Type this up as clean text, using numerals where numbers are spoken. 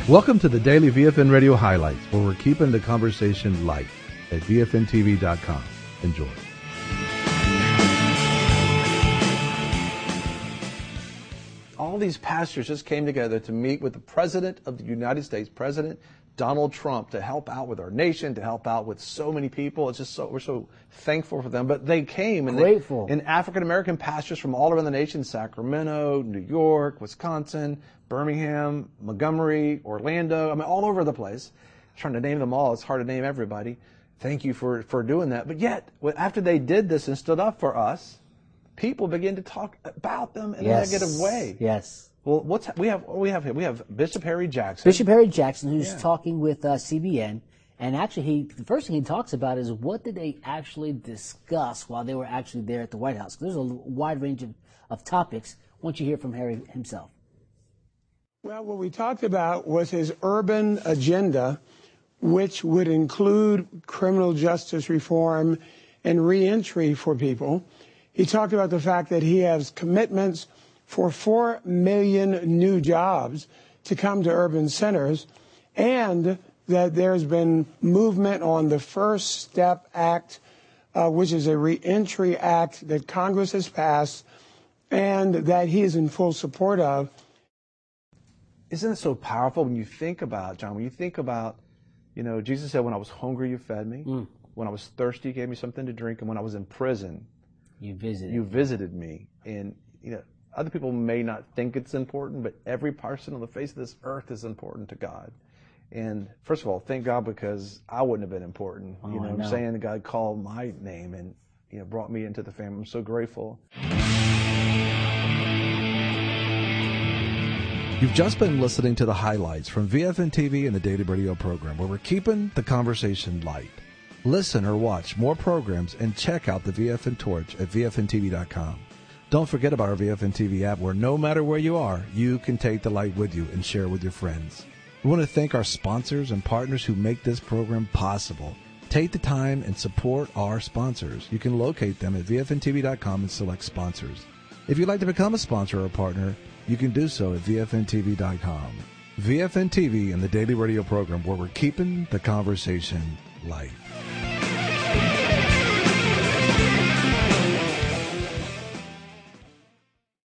Welcome to the Daily VFN Radio Highlights, where we're keeping the conversation light at VFNTV.com. Enjoy. All these pastors just came together to meet with the President of the United States, President Donald Trump, to help out with our nation, to help out with so many people. It's just we're so thankful for them. But they came and grateful. And African-American pastors from all around the nation, Sacramento, New York, Wisconsin, Birmingham, Montgomery, Orlando, all over the place. Trying to name them all. It's hard to name everybody. Thank you for doing that. But yet, after they did this and stood up for us, people begin to talk about them in a negative way. Yes. Well, we have here? We have Bishop Harry Jackson. Bishop Harry Jackson, who's talking with CBN, and actually, the first thing he talks about is what did they actually discuss while they were actually there at the White House? There's a wide range of topics. Why don't you hear from Harry himself? Well, what we talked about was his urban agenda, which would include criminal justice reform and reentry for people. He talked about the fact that he has commitments for 4 million new jobs to come to urban centers, and that there's been movement on the First Step Act, which is a reentry act that Congress has passed and that he is in full support of. Isn't it so powerful when you think about, John, Jesus said, when I was hungry, you fed me. When I was thirsty, you gave me something to drink. And when I was in prison, you visited me. And, other people may not think it's important, but every person on the face of this earth is important to God. And first of all, thank God, because I wouldn't have been important. I'm saying? God called my name and, brought me into the family. I'm so grateful. You've just been listening to the highlights from VFN TV and the Daily Radio program, where we're keeping the conversation light. Listen or watch more programs and check out the VFN Torch at VFNTV.com. Don't forget about our VFN TV app, where no matter where you are, you can take the light with you and share with your friends. We want to thank our sponsors and partners who make this program possible. Take the time and support our sponsors. You can locate them at VFNTV.com and select sponsors. If you'd like to become a sponsor or a partner, you can do so at VFNTV.com. VFN TV and the Daily Radio program, where we're keeping the conversation light.